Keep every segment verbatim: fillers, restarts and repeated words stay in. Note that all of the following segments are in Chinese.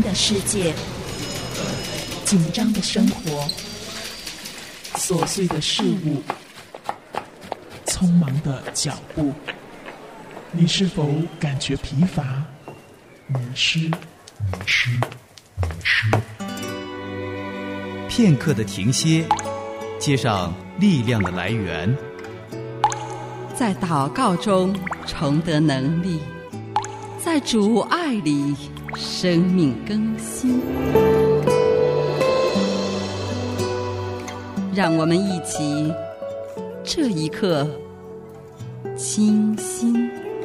的世界，紧张的生活，琐碎的事物，匆忙的脚步，你是否感觉疲乏、迷失、迷失、迷失？ 片刻的停歇，接上力量的来源， 在祷告中重得能力，在主爱里生命更新。让我们一起这一刻清心。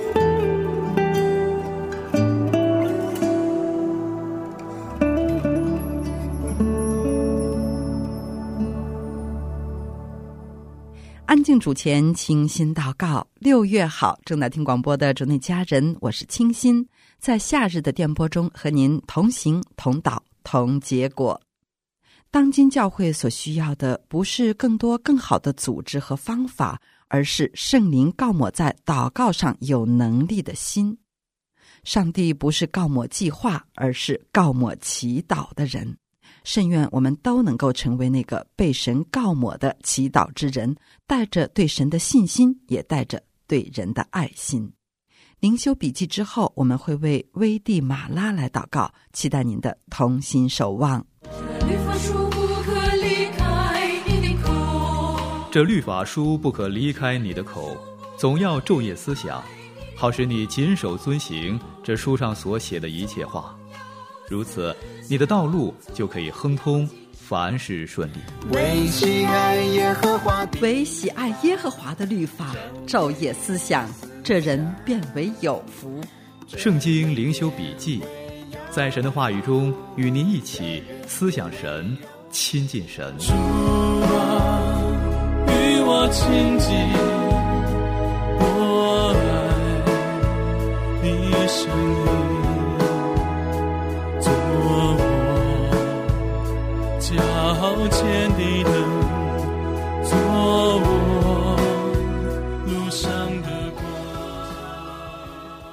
安静主前，清心祷告。六月好，正在听广播的主内家人，我是清心，在夏日的电波中和您同行同祷同结果。当今教会所需要的不是更多更好的组织和方法，而是圣灵膏抹在祷告上有能力的心。上帝不是膏抹计划，而是膏抹祈祷的人。甚愿我们都能够成为那个被神膏抹的祈祷之人，带着对神的信心，也带着对人的爱心。灵修笔记之后，我们会为危地马拉来祷告，期待您的同心守望。 这律法书不可离开你的口， 这律法书不可离开你的口，总要昼夜思想，好使你谨守遵行这书上所写的一切话。如此，你的道路就可以亨通，凡事顺利。 为喜爱耶和华的， 为喜爱耶和华的律法，昼夜思想，这人便为有福。 圣经灵修笔记，在神的话语中与您一起思想神，亲近神。 主啊，与我亲近，我爱你声音，脚前的灯，做我路上的光。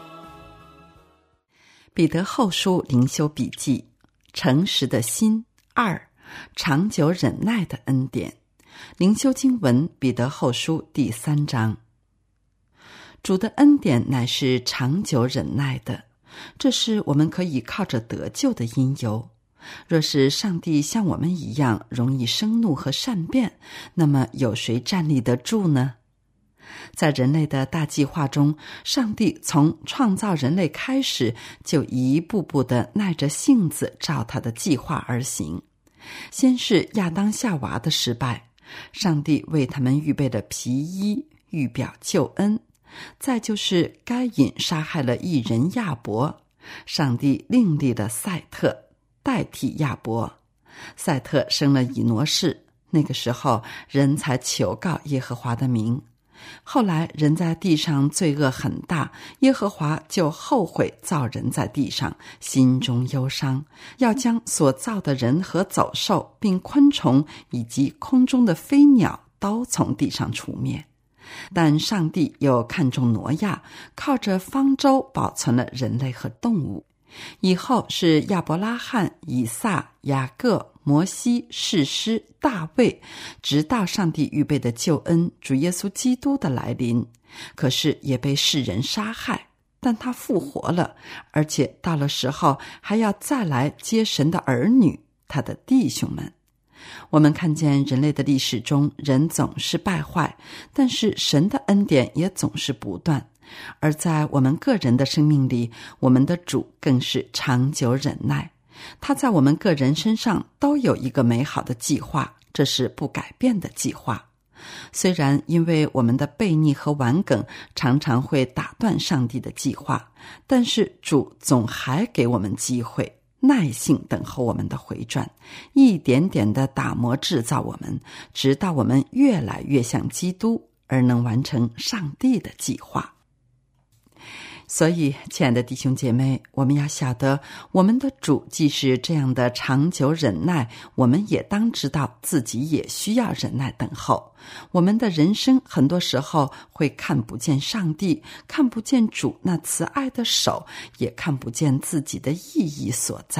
彼得后书灵修笔记，诚实的心二，长久忍耐的恩典。灵修经文，彼得后书第三章。主的恩典乃是长久忍耐的，这是我们可以靠着得救的因由。若是上帝像我们一样容易生怒和善变，那么有谁站立得住呢？在人类的大计划中，上帝从创造人类开始，就一步步地耐着性子照他的计划而行。先是亚当夏娃的失败，上帝为他们预备了皮衣，预表救恩。再就是该隐杀害了义人亚伯，上帝另立了赛特代替亚伯，赛特生了以挪士，那个时候人才求告耶和华的名。后来人在地上罪恶很大，耶和华就后悔造人在地上，心中忧伤，要将所造的人和走兽并昆虫以及空中的飞鸟都从地上除灭。但上帝又看重挪亚，靠着方舟保存了人类和动物。以后是亚伯拉罕、以撒、雅各、摩西、士师、大卫，直到上帝预备的救恩主耶稣基督的来临。可是也被世人杀害，但他复活了，而且到了时候还要再来接神的儿女，他的弟兄们。我们看见人类的历史中，人总是败坏，但是神的恩典也总是不断。而在我们个人的生命里，我们的主更是长久忍耐，他在我们个人身上都有一个美好的计划，这是不改变的计划。虽然因为我们的悖逆和顽梗常常会打断上帝的计划，但是主总还给我们机会，耐性等候我们的回转，一点点的打磨制造我们，直到我们越来越像基督，而能完成上帝的计划。所以，亲爱的弟兄姐妹，我们要晓得，我们的主既是这样的长久忍耐，我们也当知道自己也需要忍耐等候。我们的人生很多时候会看不见上帝，看不见主那慈爱的手，也看不见自己的意义所在。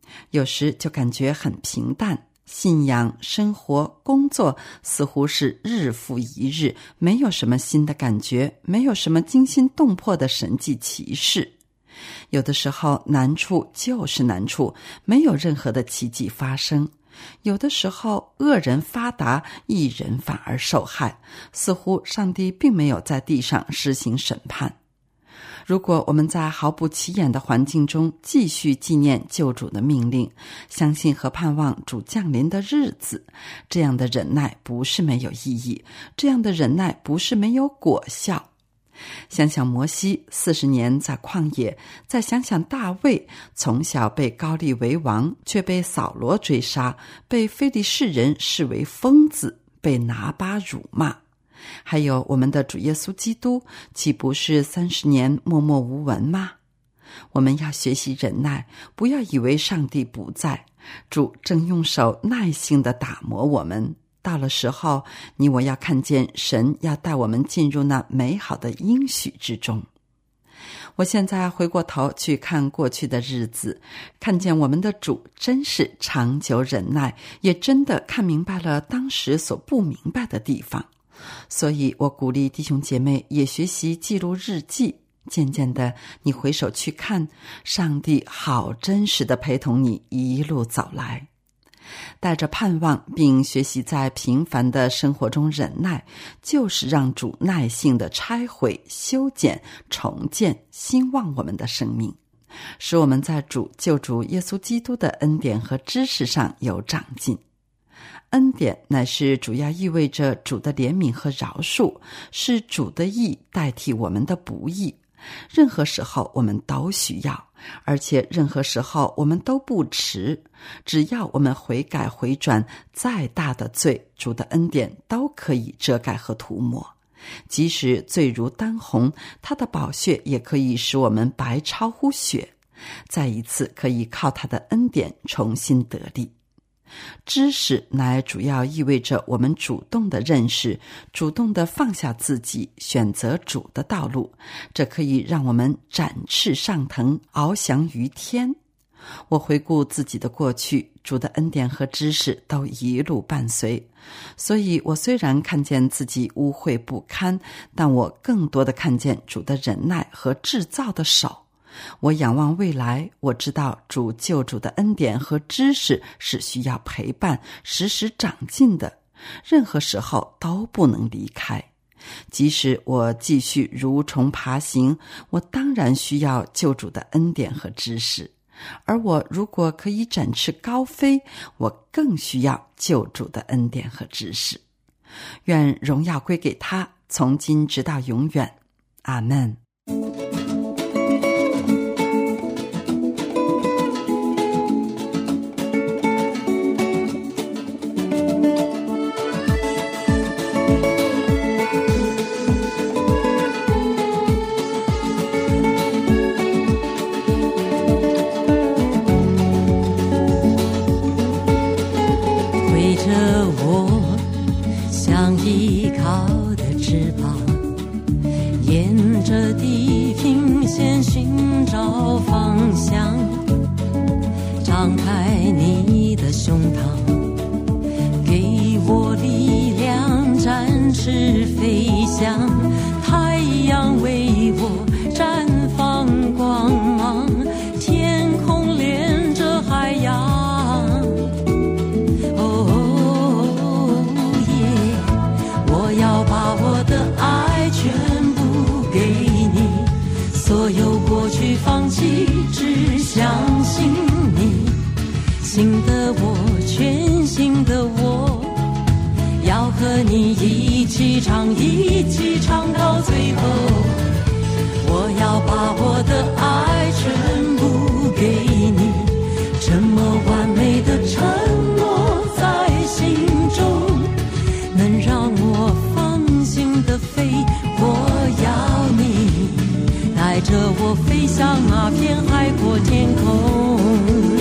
有时就感觉很平淡，信仰、生活、工作似乎是日复一日，没有什么新的感觉，没有什么惊心动魄的神迹奇事。有的时候难处就是难处，没有任何的奇迹发生。有的时候恶人发达，义人反而受害，似乎上帝并没有在地上施行审判。如果我们在毫不起眼的环境中继续纪念救主的命令，相信和盼望主降临的日子，这样的忍耐不是没有意义，这样的忍耐不是没有果效。想想摩西四十年在旷野，再想想大卫从小被膏立为王，却被扫罗追杀，被非利士人视为疯子，被拿巴辱骂。还有我们的主耶稣基督，岂不是三十年默默无闻吗？我们要学习忍耐，不要以为上帝不在，主正用手耐心地打磨我们。到了时候，你我要看见神要带我们进入那美好的应许之中。我现在回过头去看过去的日子，看见我们的主真是长久忍耐，也真的看明白了当时所不明白的地方。所以我鼓励弟兄姐妹也学习记录日记，渐渐的你回首去看，上帝好真实的陪同你一路走来。带着盼望并学习在平凡的生活中忍耐，就是让主耐性的拆毁、修剪、重建、兴旺我们的生命，使我们在主救主耶稣基督的恩典和知识上有长进。恩典乃是主要意味着主的怜悯和饶恕，是主的义代替我们的不义。任何时候我们都需要，而且任何时候我们都不迟。只要我们悔改回转，再大的罪，主的恩典都可以遮盖和涂抹。即使罪如丹红，他的宝血也可以使我们白超乎雪，再一次可以靠他的恩典重新得力。知识乃主要意味着我们主动的认识，主动的放下自己，选择主的道路，这可以让我们展翅上腾，翱翔于天。我回顾自己的过去，主的恩典和知识都一路伴随，所以我虽然看见自己污秽不堪，但我更多的看见主的忍耐和制造的手。我仰望未来，我知道主救主的恩典和知识是需要陪伴，时时长进的，任何时候都不能离开。即使我继续如虫爬行，我当然需要救主的恩典和知识，而我如果可以展翅高飞，我更需要救主的恩典和知识。愿荣耀归给他，从今直到永远。阿们。 着地平线寻找方向，张开你的胸膛，给我力量，展翅飞翔。太阳为我绽放光芒，天空连着海洋。哦耶！我要把我的爱全部给你，所有过去放弃，只相信你。新的我，全新的我，要和你一起唱，一起唱到最后。我要把我的爱全部给你，这么完美的承诺在心中，能让我放心的飞。我要你带着我飞向那片海阔天空。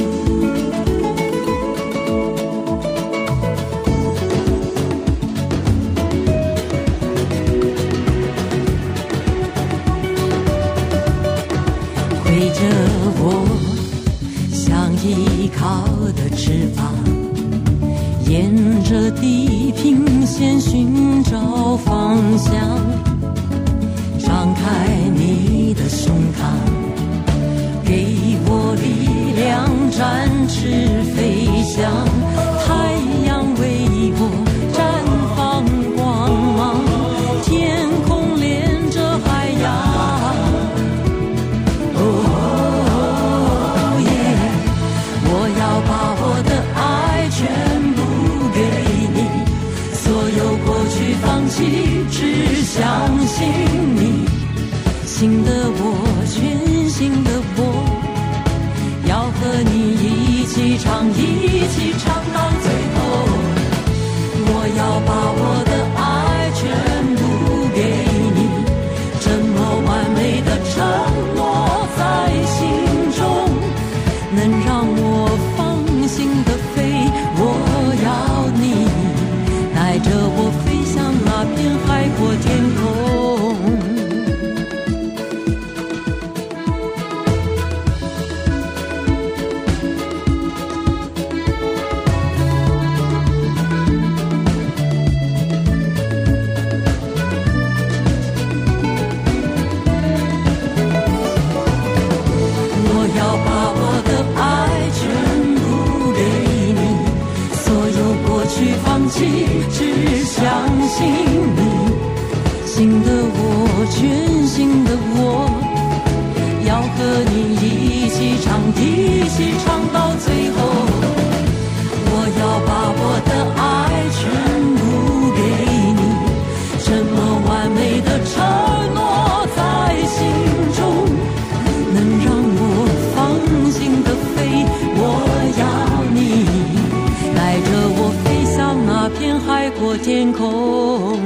陪着我向依靠的翅膀，沿着地平线寻找方向，张开你的胸膛，给我力量，展翅飞翔，太阳为我绽放光芒，天空连着海洋。哦耶，我要把我的爱全部给你，所有过去放弃，只相信你。新的我，全新的我，要和你一起唱，一起唱到最后。我要把我的爱全部给你，这么完美的承诺在心中，能让我放心的飞。我要你带着我飞向那片海阔天空。只相信你，新的我，全新的我，要和你一起唱，一起唱到最后。我要把我的爱全部给你，这么完美的承诺在心中，能让我放心的飞。我要你带着我飞向那片海阔天空。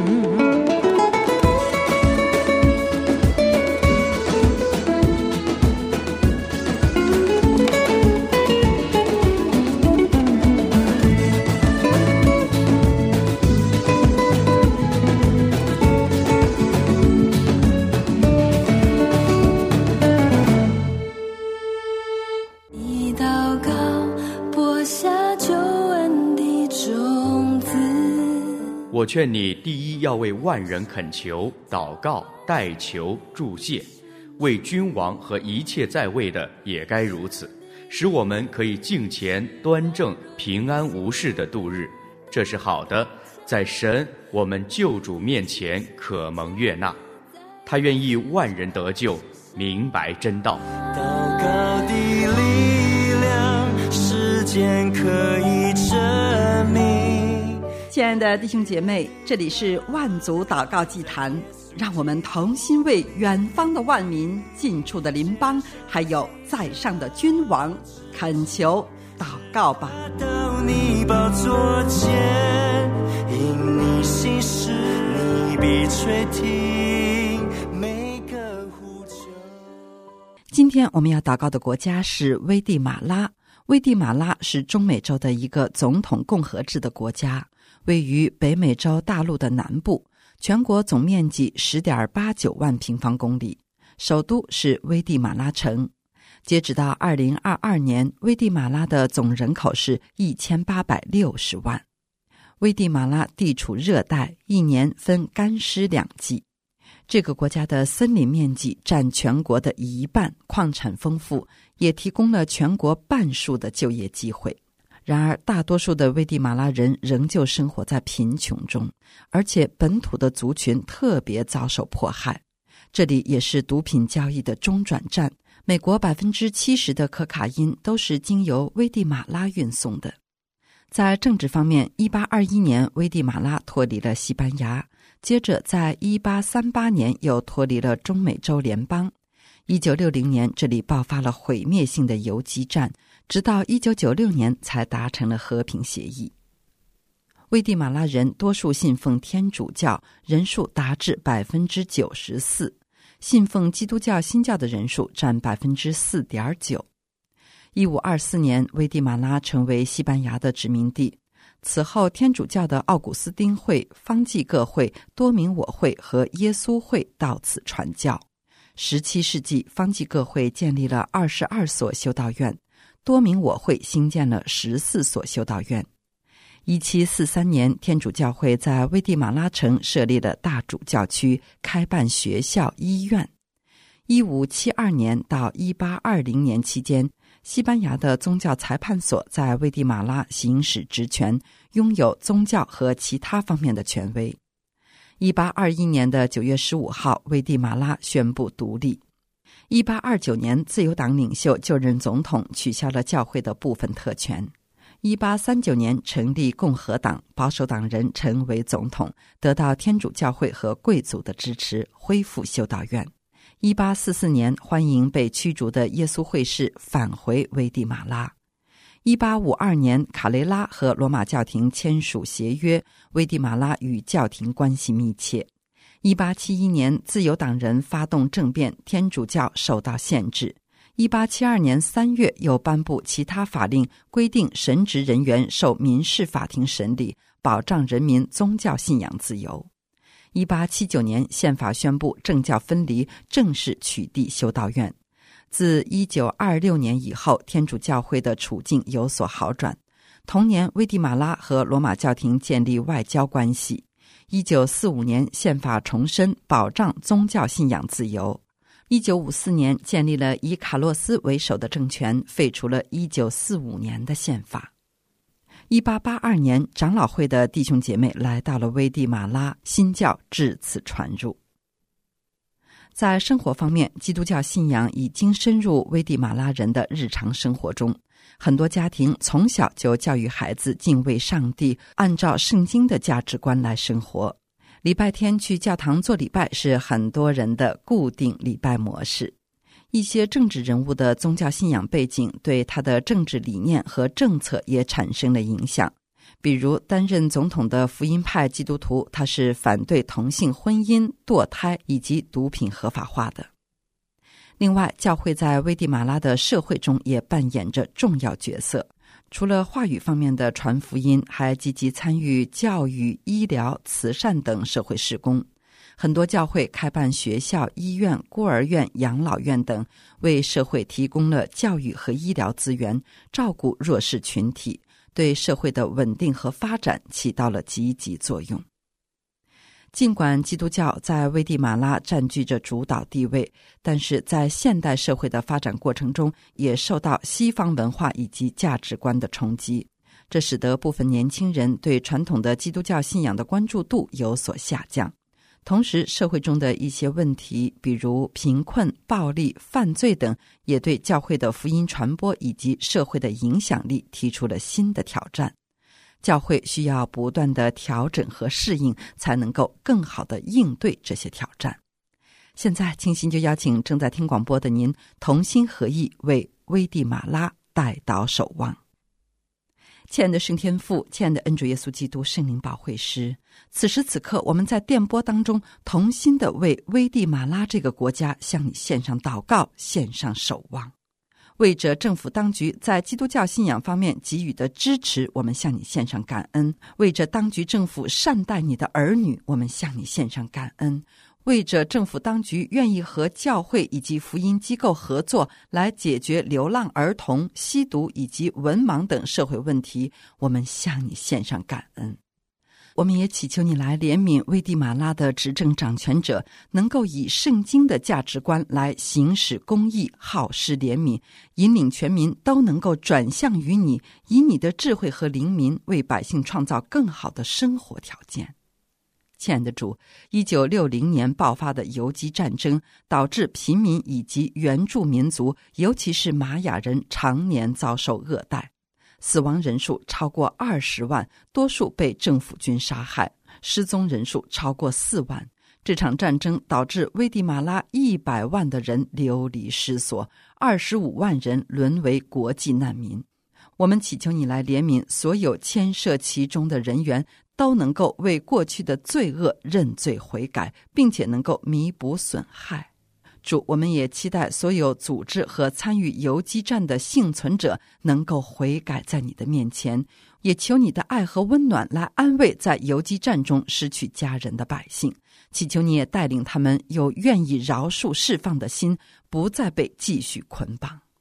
你祷告播下救恩的种子。 我劝你第一要为万人恳求、祷告、代求、祝谢，为君王和一切在位的也该如此，使我们可以敬虔、端正、平安无事地度日。这是好的，在神我们救主面前可蒙悦纳。他愿意万人得救，明白真道。 祷告的力量，时间可以证明。 亲爱的弟兄姐妹，这里是万族祷告祭坛，让我们同心为远方的万民、近处的邻邦，还有在上的君王恳求祷告吧。 到你宝座前，因你心事，你必垂听每个呼求。 今天我们要祷告的国家是危地马拉。危地马拉是中美洲的一个总统共和制的国家，位于北美洲大陆的南部，全国总面积 十点八九万平方公里，首都是危地马拉城。截止到二零二二年，危地马拉的总人口是一千八百六十万。危地马拉地处热带，一年分干湿两季。这个国家的森林面积占全国的一半，矿产丰富，也提供了全国半数的就业机会。然而，大多数的危地马拉人仍旧生活在贫穷中，而且本土的族群特别遭受迫害。这里也是毒品交易的中转站，美国 百分之七十 的可卡因都是经由危地马拉运送的。在政治方面，一八二一年危地马拉脱离了西班牙，接着在一八三八年又脱离了中美洲联邦。一九六零年这里爆发了毁灭性的游击战，直到一九九六年才达成了和平协议。危地马拉人多数信奉天主教，人数达至 百分之九十四， 信奉基督教新教的人数占 百分之四点九。一五二四年，危地马拉成为西班牙的殖民地。此后，天主教的奥古斯丁会、方济各会、多明我会和耶稣会到此传教。十七世纪，方济各会建立了二十二所修道院， 多名我会兴建了十四所修道院。一七四三年，天主教会在危地马拉城设立了大主教区，开办学校、医院。一五七二年到一八二零年期间，西班牙的宗教裁判所在危地马拉行使职权，拥有宗教和其他方面的权威。一八二一年的九月十五号，危地马拉宣布独立。一八二九年，自由党领袖就任总统，取消了教会的部分特权。一八三九年成立共和党，保守党人成为总统，得到天主教会和贵族的支持，恢复修道院。一八四四年，欢迎被驱逐的耶稣会士返回危地马拉。一八五二年，卡雷拉和罗马教廷签署协约，危地马拉与教廷关系密切。一八七一年，自由党人发动政变，天主教受到限制。一八七二年三月，又颁布其他法令，规定神职人员受民事法庭审理，保障人民宗教信仰自由。一八七九年，宪法宣布政教分离，正式取缔修道院。自一九二六年以后，天主教会的处境有所好转。同年，危地马拉和罗马教廷建立外交关系。一九四五年，宪法重申保障宗教信仰自由。一九五四年，建立了以卡洛斯为首的政权，废除了一九四五年的宪法。一八八二年，长老会的弟兄姐妹来到了危地马拉，新教至此传入。在生活方面，基督教信仰已经深入危地马拉人的日常生活中。很多家庭从小就教育孩子敬畏上帝，按照圣经的价值观来生活。礼拜天去教堂做礼拜是很多人的固定礼拜模式。一些政治人物的宗教信仰背景对他的政治理念和政策也产生了影响。比如担任总统的福音派基督徒，他是反对同性婚姻、堕胎以及毒品合法化的。另外，教会在危地马拉的社会中也扮演着重要角色。除了话语方面的传福音，还积极参与教育、医疗、慈善等社会事工。很多教会开办学校、医院、孤儿院、养老院等，为社会提供了教育和医疗资源，照顾弱势群体，对社会的稳定和发展起到了积极作用。尽管基督教在危地马拉占据着主导地位，但是在现代社会的发展过程中，也受到西方文化以及价值观的冲击，这使得部分年轻人对传统的基督教信仰的关注度有所下降。同时，社会中的一些问题，比如贫困、暴力、犯罪等，也对教会的福音传播以及社会的影响力提出了新的挑战。教会需要不断的调整和适应，才能够更好的应对这些挑战。现在，清心就邀请正在听广播的您，同心合意为危地马拉代祷守望。亲爱的圣天父，亲爱的恩主耶稣基督圣灵保惠师，此时此刻，我们在电波当中同心的为危地马拉这个国家向你献上祷告，献上守望。为着政府当局在基督教信仰方面给予的支持，我们向你献上感恩；为着当局政府善待你的儿女，我们向你献上感恩；为着政府当局愿意和教会以及福音机构合作，来解决流浪儿童、吸毒以及文盲等社会问题，我们向你献上感恩。我们也祈求你来怜悯危地马拉的执政掌权者，能够以圣经的价值观来行使公义，好施怜悯，引领全民都能够转向于你，以你的智慧和灵民为百姓创造更好的生活条件。亲爱的主，一九六零年爆发的游击战争导致平民以及原住民族，尤其是玛雅人常年遭受恶待，死亡人数超过二十万，多数被政府军杀害，失踪人数超过四万。这场战争导致危地马拉一百万的人流离失所，二十五万人沦为国际难民。我们祈求你来怜悯所有牵涉其中的人员，都能够为过去的罪恶认罪悔改，并且能够弥补损害。主，我们也期待所有组织和参与游击战的幸存者能够悔改在你的面前，也求你的爱和温暖来安慰在游击战中失去家人的百姓，祈求你也带领他们有愿意饶恕释放的心，不再被继续捆绑。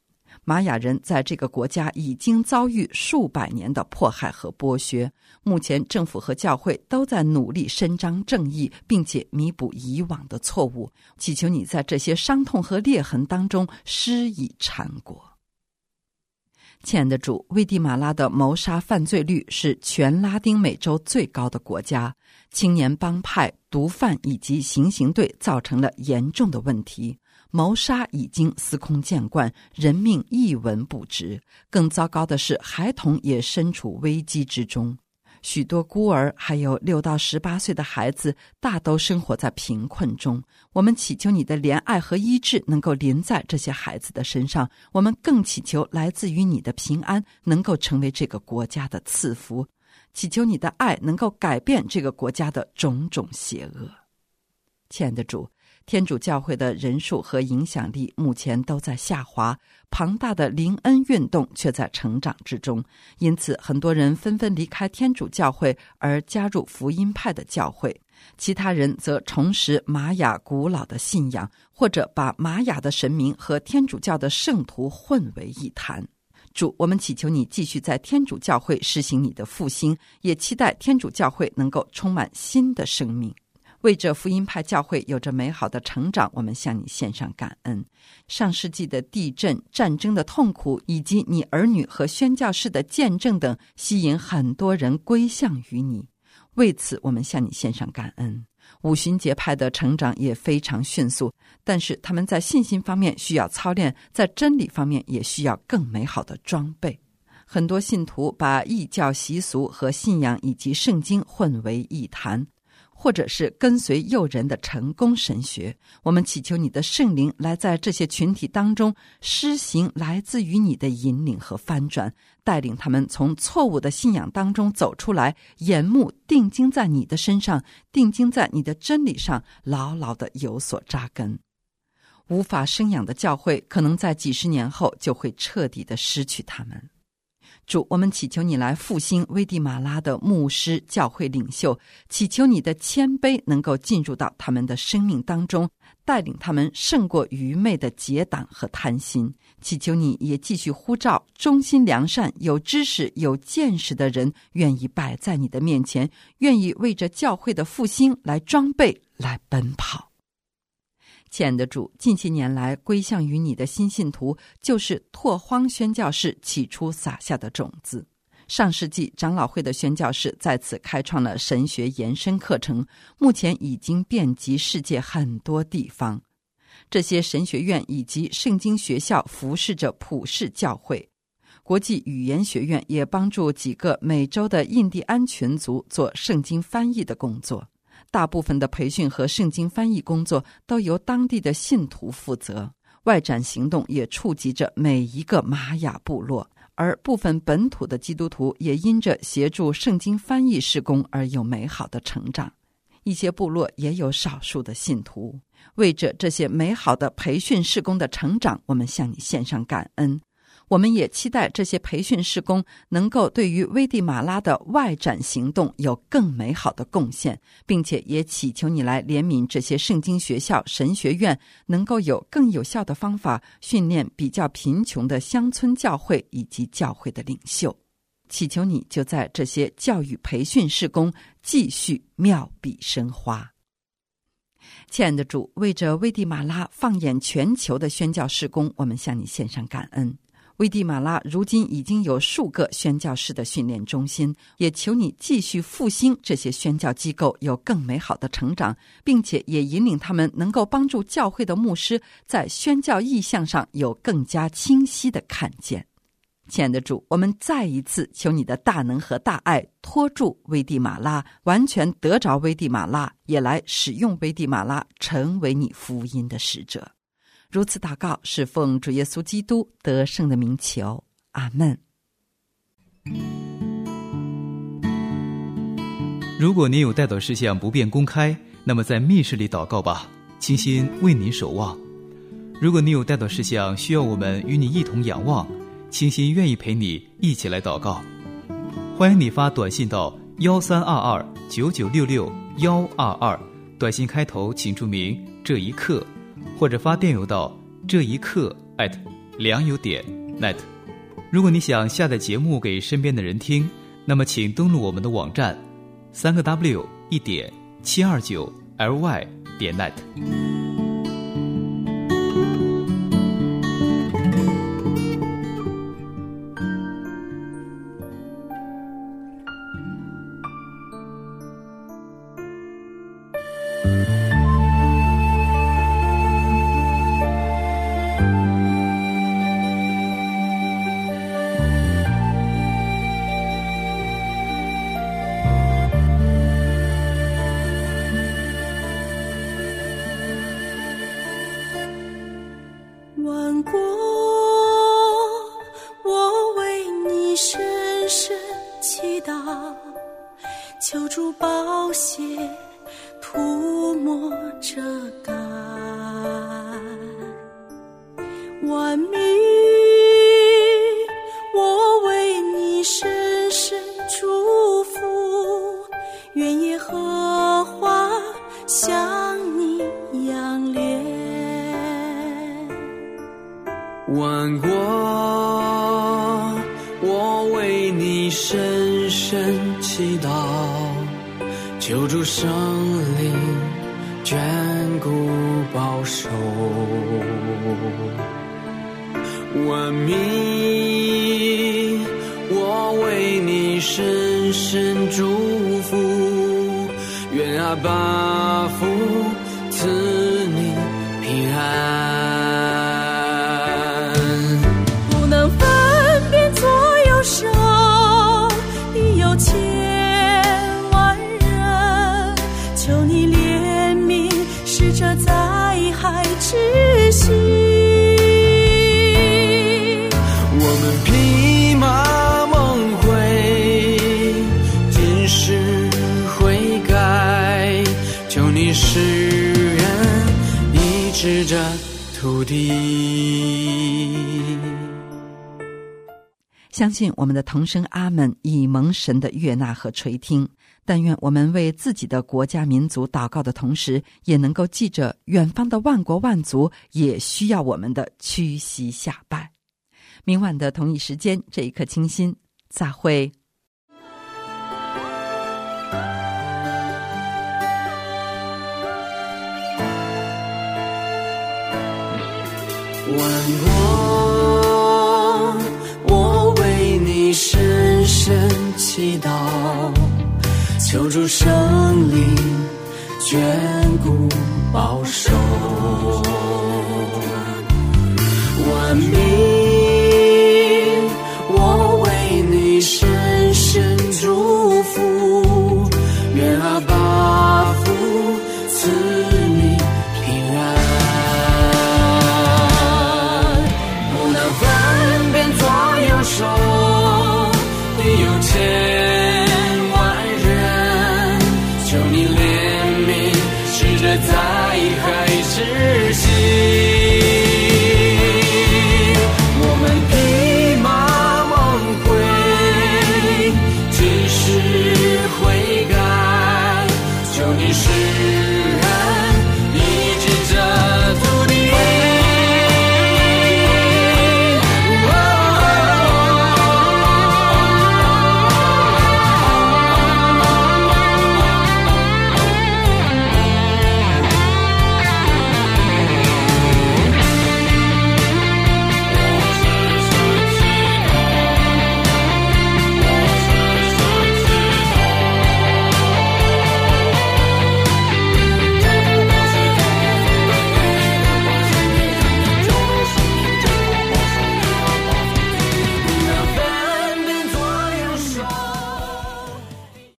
玛雅人在这个国家已经遭遇数百年的迫害和剥削，目前政府和教会都在努力伸张正义，并且弥补以往的错误。祈求你在这些伤痛和裂痕当中施以缠果。亲爱的主，危地马拉的谋杀犯罪率是全拉丁美洲最高的国家，青年帮派、毒贩以及行刑队造成了严重的问题，谋杀已经司空见惯，人命一文不值。更糟糕的是，孩童也身处危机之中，许多孤儿还有六到十八岁的孩子大都生活在贫困中。我们祈求你的怜爱和医治能够临在这些孩子的身上，我们更祈求来自于你的平安能够成为这个国家的赐福，祈求你的爱能够改变这个国家的种种邪恶。亲爱的主，天主教会的人数和影响力目前都在下滑，庞大的灵恩运动却在成长之中，因此很多人纷纷离开天主教会而加入福音派的教会，其他人则重拾玛雅古老的信仰，或者把玛雅的神明和天主教的圣徒混为一谈。主，我们祈求你继续在天主教会施行你的复兴，也期待天主教会能够充满新的生命。为着福音派教会有着美好的成长，我们向你献上感恩。上世纪的地震、战争的痛苦，以及你儿女和宣教士的见证等，吸引很多人归向于你，为此我们向你献上感恩。五旬节派的成长也非常迅速，但是他们在信心方面需要操练，在真理方面也需要更美好的装备。很多信徒把异教习俗和信仰以及圣经混为一谈，或者是跟随诱人的成功神学。我们祈求你的圣灵来在这些群体当中施行来自于你的引领和翻转，带领他们从错误的信仰当中走出来，眼目定睛在你的身上，定睛在你的真理上，牢牢地有所扎根。无法生养的教会可能在几十年后就会彻底地失去他们。主，我们祈求你来复兴危地马拉的牧师、教会领袖，祈求你的谦卑能够进入到他们的生命当中，带领他们胜过愚昧的结党和贪心。祈求你也继续呼召忠心良善、有知识、有见识的人，愿意摆在你的面前，愿意为着教会的复兴来装备、来奔跑。亲爱的主，近些年来归向于你的新信徒，就是拓荒宣教士起初撒下的种子。上世纪长老会的宣教士在此开创了神学延伸课程，目前已经遍及世界很多地方。这些神学院以及圣经学校服侍着普世教会。国际语言学院也帮助几个美洲的印第安群族做圣经翻译的工作。大部分的培训和圣经翻译工作都由当地的信徒负责，外展行动也触及着每一个玛雅部落，而部分本土的基督徒也因着协助圣经翻译事工而有美好的成长。一些部落也有少数的信徒。为着这些美好的培训事工的成长，我们向你献上感恩。我们也期待这些培训事工能够对于危地马拉的外展行动有更美好的贡献，并且也祈求你来怜悯这些圣经学校、神学院，能够有更有效的方法训练比较贫穷的乡村教会以及教会的领袖。祈求你就在这些教育培训事工继续妙笔生花。亲爱的主，为着危地马拉放眼全球的宣教事工，我们向你献上感恩。危地马拉如今已经有数个宣教士的训练中心，也求你继续复兴这些宣教机构有更美好的成长，并且也引领他们能够帮助教会的牧师在宣教意向上有更加清晰的看见。亲爱的主，我们再一次求你的大能和大爱托住危地马拉，完全得着危地马拉，也来使用危地马拉成为你福音的使者。如此祷告，是奉主耶稣基督得胜的名求，阿们。 如果您有代祷事项不便公开，那么在密室里祷告吧，倾心为您守望。如果你有代祷事项需要我们与你一同仰望，倾心愿意陪你一起来祷告。欢迎你发短信到幺三二二九九六六幺二二，短信开头请注明这一刻，或者发电邮到这一刻 at 良友点 net。如果你想下载节目给身边的人听，那么请登录我们的网站三个 W 一点七二九 L Y 点 net。 万国，我为你深深祈祷，求主宝血涂抹遮盖。万民，我为你深深祝福，愿耶和华向你仰脸。 万国，我为你深深祈祷，求主圣灵眷顾保守。万民，我为你深深祝福，愿阿爸父赐你平安。 你有千万人，求你怜悯，使这灾害止息。 我们披麻蒙灰，今世悔改，求你使人医治这土地。 相信我们的童声阿们已蒙神的悦纳和垂听，但愿我们为自己的国家民族祷告的同时，也能够记着远方的万国万族也需要我们的屈膝下拜。明晚的同一时间，这一刻清心，再会。 万国，我为你深深祈祷，求主圣灵眷顾保守。万民，